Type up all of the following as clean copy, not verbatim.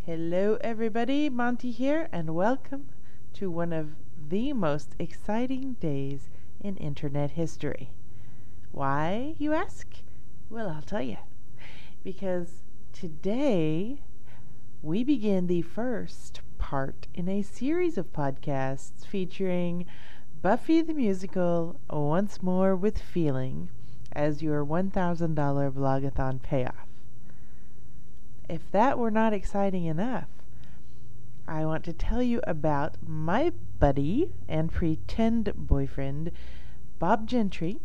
Hello everybody, Monty here, and welcome to one of the most exciting days in internet history. Why, you ask? Well, I'll tell you. Because today we begin the first part in a series of podcasts featuring Buffy the Musical Once More with Feeling as your $1,000 vlogathon payoff. If that were not exciting enough, I want to tell you about my buddy and pretend boyfriend, Bob Gentry,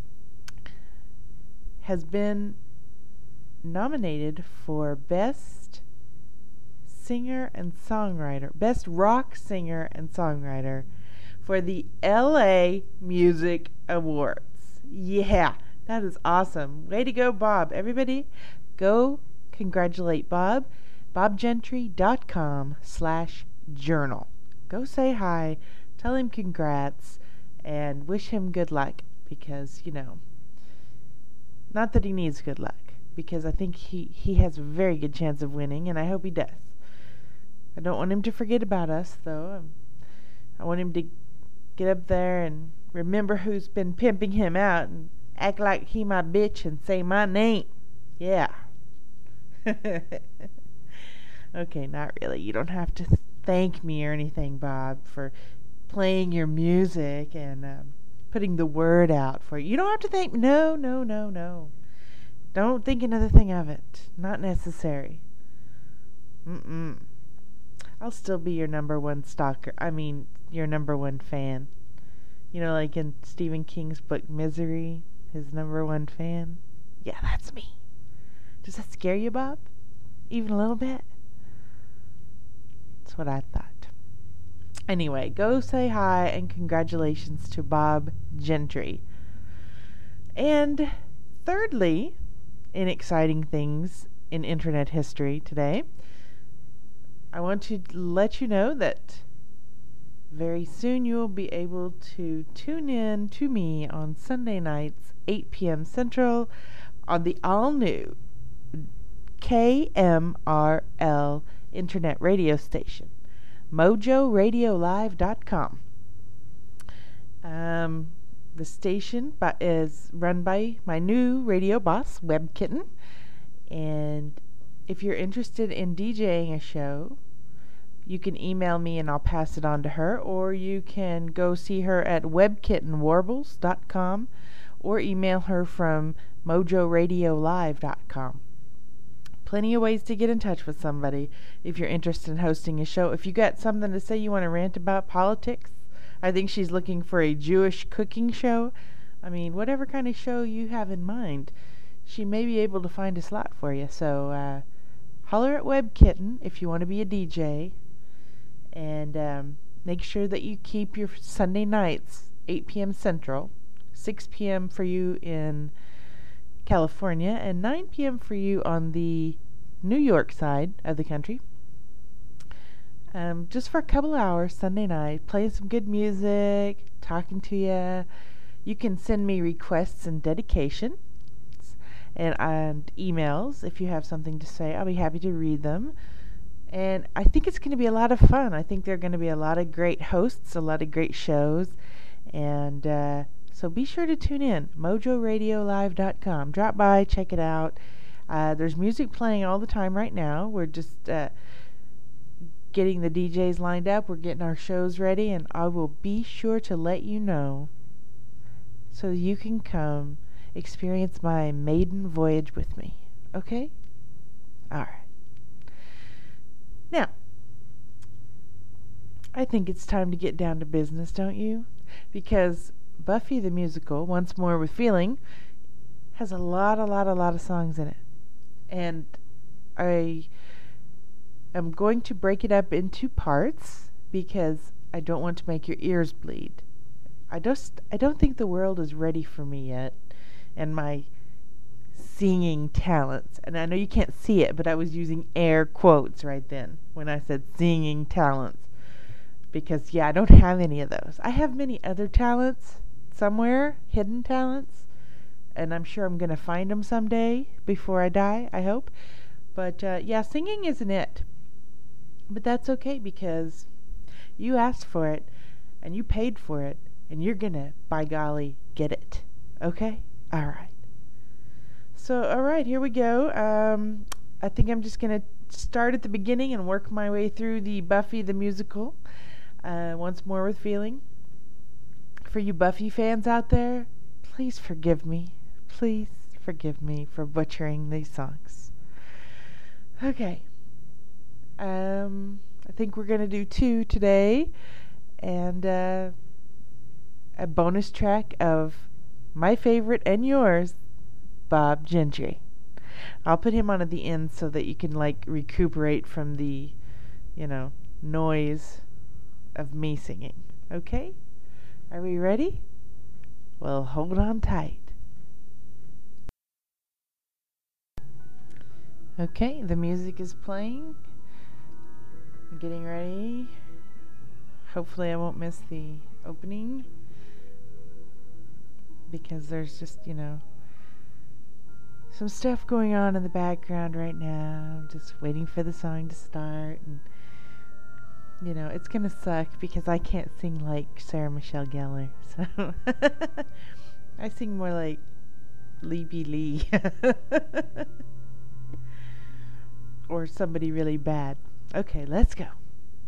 has been nominated for Best Singer and Songwriter, Best Rock Singer and Songwriter for the LA Music Awards. Yeah, that is awesome. Way to go, Bob. Everybody, go congratulate Bob. BobGentry.com/journal. Go say hi, tell him congrats, and wish him good luck because, not that he needs good luck, because I think he has a very good chance of winning, and I hope he does. I don't want him to forget about us, though. I want him to get up there and remember who's been pimping him out and act like he my bitch and say my name. Yeah. Okay, not really. You don't have to thank me or anything, Bob, for playing your music and putting the word out for you. You don't have to thank me. No. Don't think another thing of it. Not necessary. I'll still be your number one stalker. I mean, your number one fan. Like in Stephen King's book Misery, his number one fan. Yeah, that's me. Does that scare you, Bob? Even a little bit? That's what I thought. Anyway, go say hi and congratulations to Bob Gentry. And thirdly, in exciting things in internet history today, I want to let you know that very soon you will be able to tune in to me on Sunday nights, 8 p.m. Central, on the all-new KMRL internet radio station, MojoRadioLive.com. The station is run by my new radio boss, Web Kitten, and if you're interested in DJing a show, you can email me and I'll pass it on to her, or you can go see her at webkittenwarbles.com or email her from MojoRadioLive.com. Plenty of ways to get in touch with somebody if you're interested in hosting a show. If you got something to say, you want to rant about politics, I think she's looking for a Jewish cooking show. I mean, whatever kind of show you have in mind, she may be able to find a slot for you. So holler at Web Kitten if you want to be a DJ. And make sure that you keep your Sunday nights 8 p.m. Central, 6 p.m. for you in California, and 9 p.m. for you on the New York side of the country. Just for a couple hours Sunday night, playing some good music, talking to you. You can send me requests and dedications and emails if you have something to say. I'll be happy to read them. And I think it's going to be a lot of fun. I think there are going to be a lot of great hosts, a lot of great shows. And so be sure to tune in, MojoRadioLive.com. Drop by, check it out. There's music playing all the time right now. We're just getting the DJs lined up. We're getting our shows ready. And I will be sure to let you know so you can come experience my maiden voyage with me. Okay? All right. Now, I think it's time to get down to business, don't you? Because Buffy the Musical, Once More with Feeling, has a lot of songs in it. And I am going to break it up into parts because I don't want to make your ears bleed. I don't think the world is ready for me yet and my singing talents. And I know you can't see it, but I was using air quotes right then when I said singing talents. Because, I don't have any of those. I have many other talents somewhere, hidden talents, and I'm sure I'm going to find them someday before I die, I hope. But, singing isn't it. But that's okay because you asked for it and you paid for it and you're gonna, by golly, get it. Okay? Alright. So, alright, here we go. I think I'm just gonna start at the beginning and work my way through the Buffy the Musical. Once more with feeling. For you Buffy fans out there, please forgive me. Please forgive me for butchering these songs. Okay. I think we're going to do 2 today. And a bonus track of my favorite and yours, Bob Gentry. I'll put him on at the end so that you can, like, recuperate from the, noise of me singing. Okay? Are we ready? Well, hold on tight. Okay, the music is playing. I'm getting ready. Hopefully I won't miss the opening because there's just, some stuff going on in the background right now. I'm just waiting for the song to start, and it's gonna suck because I can't sing like Sarah Michelle Gellar, so I sing more like Lee B. Lee or somebody really bad. Okay, let's go.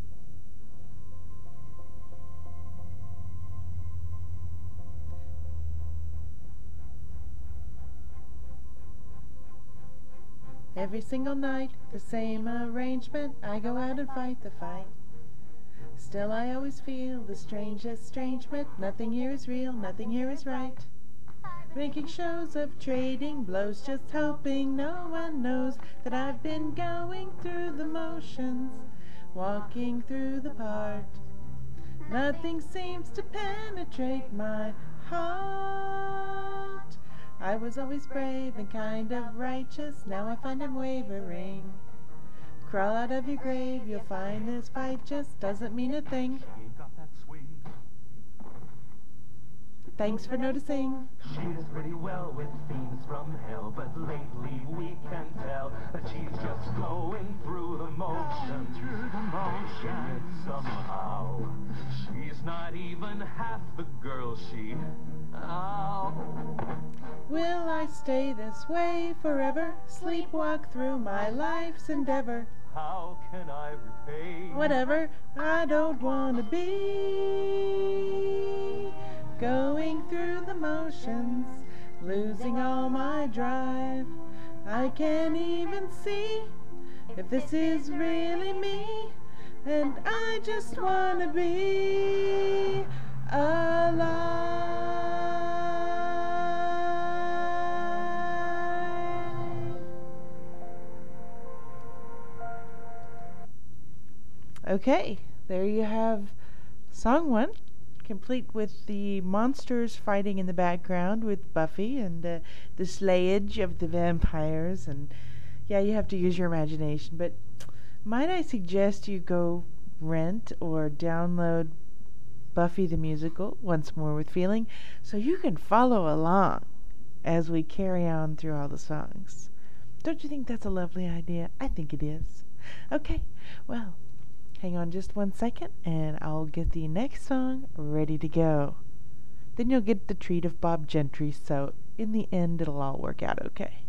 Every single night, the same arrangement. I go out and fight the fight. Still I always feel the strangest estrangement. Nothing here is real, nothing here is right. Making shows of trading blows, just hoping no one knows that I've been going through the motions, walking through the part. Nothing seems to penetrate my heart. I was always brave and kind of righteous, now I find I'm wavering. Crawl out of your grave, you'll find this fight just doesn't mean a thing. Thanks for noticing. She's pretty well with fiends from hell, but lately we can tell that she's just going through the motions. Yet somehow she's not even half the girl she. Oh. Will I stay this way forever? Sleepwalk through my life's endeavor. How can I repay whatever I don't want to be? Going through the motions, losing all my drive. I can't even see if this is really me, and I just want to be alive. Okay, there you have song 1, complete with the monsters fighting in the background with Buffy and the slayage of the vampires. And yeah, you have to use your imagination, but might I suggest you go rent or download Buffy the Musical, Once More with Feeling, so you can follow along as we carry on through all the songs. Don't you think that's a lovely idea? I think it is. Okay, well, hang on just 1 second, and I'll get the next song ready to go. Then you'll get the treat of Bob Gentry, so in the end, it'll all work out okay.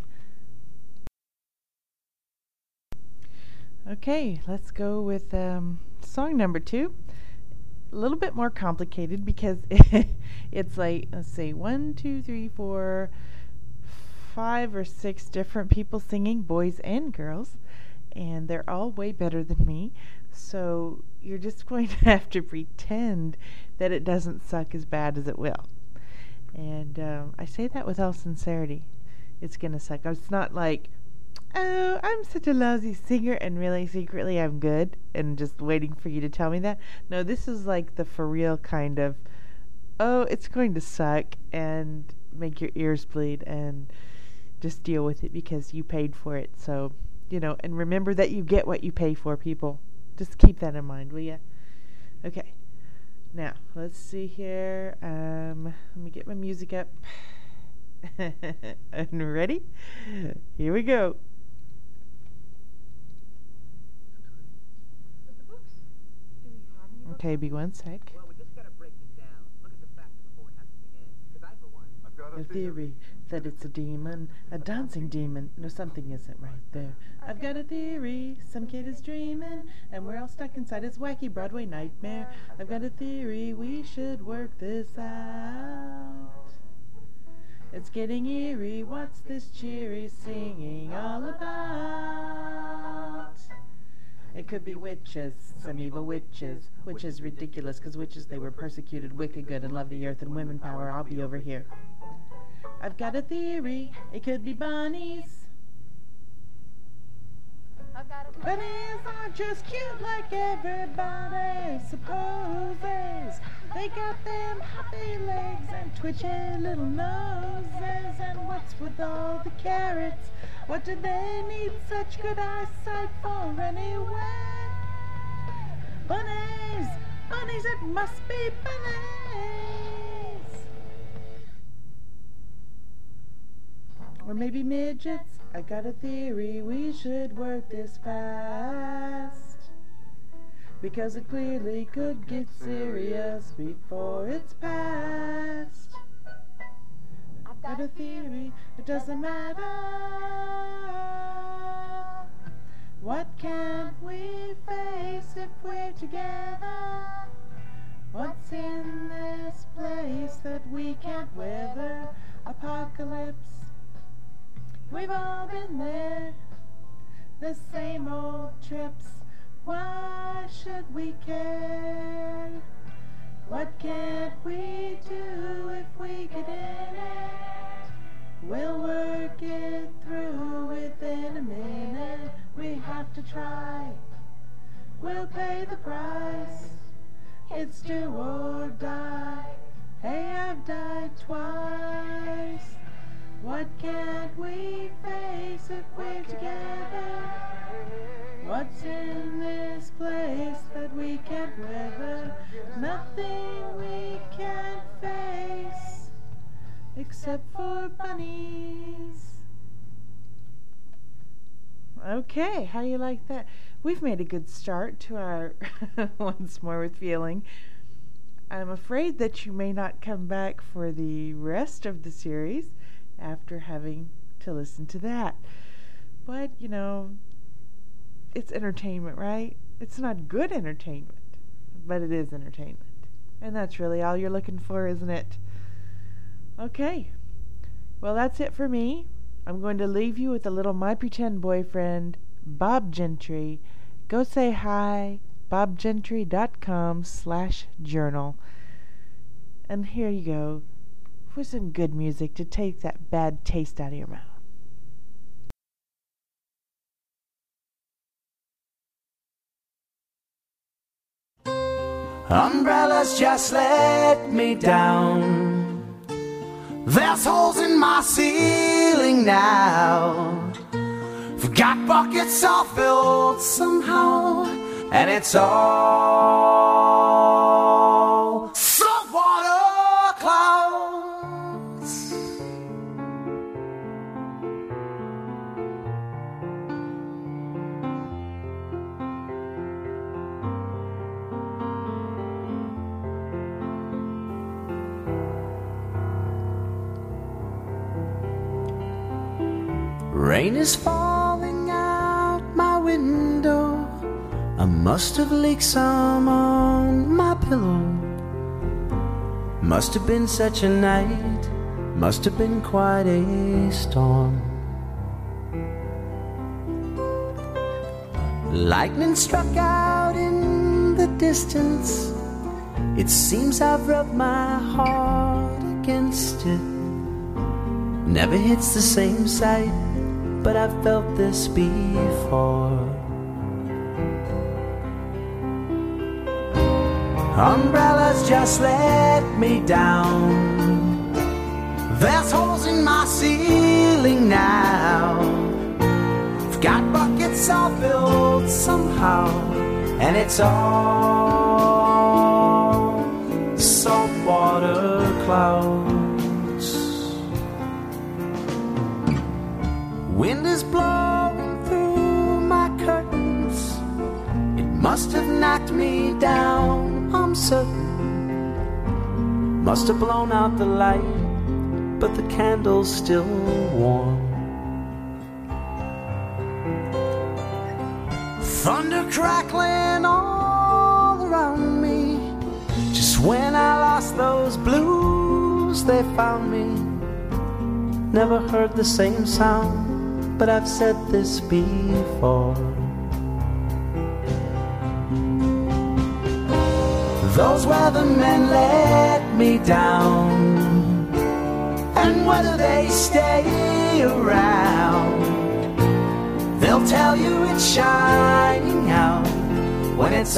Okay, let's go with song number 2. A little bit more complicated because it's like, let's see, 1, 2, 3, 4, 5 or 6 different people singing, boys and girls, and they're all way better than me. So you're just going to have to pretend that it doesn't suck as bad as it will. And I say that with all sincerity. It's going to suck. It's not like, oh, I'm such a lousy singer and really secretly I'm good and just waiting for you to tell me that. No, this is like the for real kind of, oh, it's going to suck and make your ears bleed and just deal with it because you paid for it. So, and remember that you get what you pay for, people. Just keep that in mind, will ya? Okay. Now, let's see here. Let me get my music up. And ready? Here we go. Okay, be one sec. Well, we just gotta break this down. Look at the facts before it has to begin. Because I, for one, I've got A theory that it's a demon, a dancing demon. No, something isn't right there. I've got a theory, some kid is dreaming, and we're all stuck inside his wacky Broadway nightmare. I've got a theory, we should work this out. It's getting eerie, what's this cheery singing all about? It could be witches, some evil witches, which is ridiculous, 'cause witches, they were persecuted, wicked, good, and love the earth and women power. I'll be over here. I've got a theory, it could be bunnies. Bunnies aren't just cute like everybody supposes. They got them hoppy legs and twitchy little noses. And what's with all the carrots? What do they need such good eyesight for anyway? Bunnies, bunnies, it must be bunnies. Or maybe midgets. I got a theory, we should work this fast, because it clearly could get serious before it's past. I've got a theory, it doesn't matter. What can't we face if we're together? What's in this place that we can't weather? Apocalypse. We've all been there, the same old trips. Why should we care? What can't we do if we get in it? We'll work it through within a minute. We have to try. We'll pay the price. It's do or die. Hey, I've died twice. What can't we face if we're together? What's in this place that we can't weather? Nothing we can't face except for bunnies. Okay, how you like that? We've made a good start to our Once More with Feeling. I'm afraid that you may not come back for the rest of the series after having to listen to that. But, you know, it's entertainment, right? It's not good entertainment, but it is entertainment. And that's really all you're looking for, isn't it? Okay. Well, that's it for me. I'm going to leave you with a little My Pretend Boyfriend, Bob Gentry. Go say hi, bobgentry.com/journal. And here you go, for some good music to take that bad taste out of your mouth. Umbrellas just let me down. There's holes in my ceiling now. Forgot buckets are filled somehow, and it's all saltwater clouds. Rain is falling out my window. I must have leaked some on my pillow. Must have been such a night, must have been quite a storm. Lightning struck out in the distance. It seems I've rubbed my heart against it. Never hits the same site, but I've felt this before. Umbrellas just let me down. There's holes in my ceiling now. Forgot buckets are filled somehow, and it's all saltwater clouds. Wind is blowing through my curtains. It must must have knocked me down, I'm certain. Must have blown out the light, but the candle's still warm. Thunder crackling all around me. Just when I lost those blues, they found me. Never heard the same sound, but I've said this before. Those weathermen let me down, and whether they stay around, they'll tell you it's shining out when it's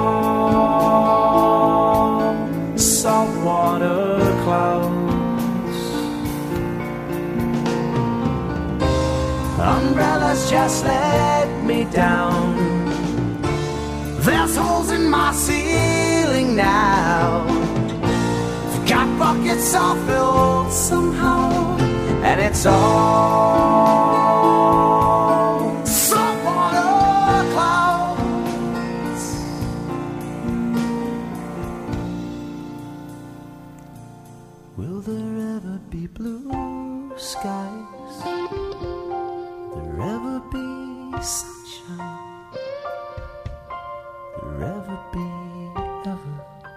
all saltwater clouds. Umbrellas just let me down. There's holes in my ceiling now. Got buckets all filled somehow, and it's all saltwater clouds. Will there ever be blue skies? Will there ever be sunshine? Will there ever be ever?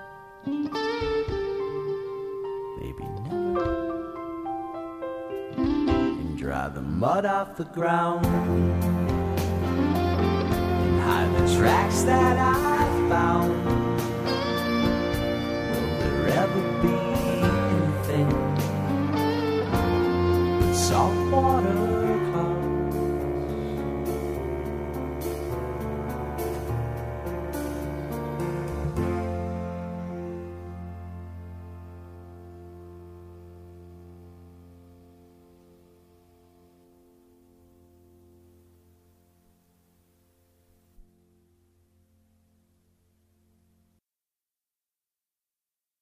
Maybe never. And dry the mud off the ground and hide the tracks that I found. Will there ever be anything but saltwater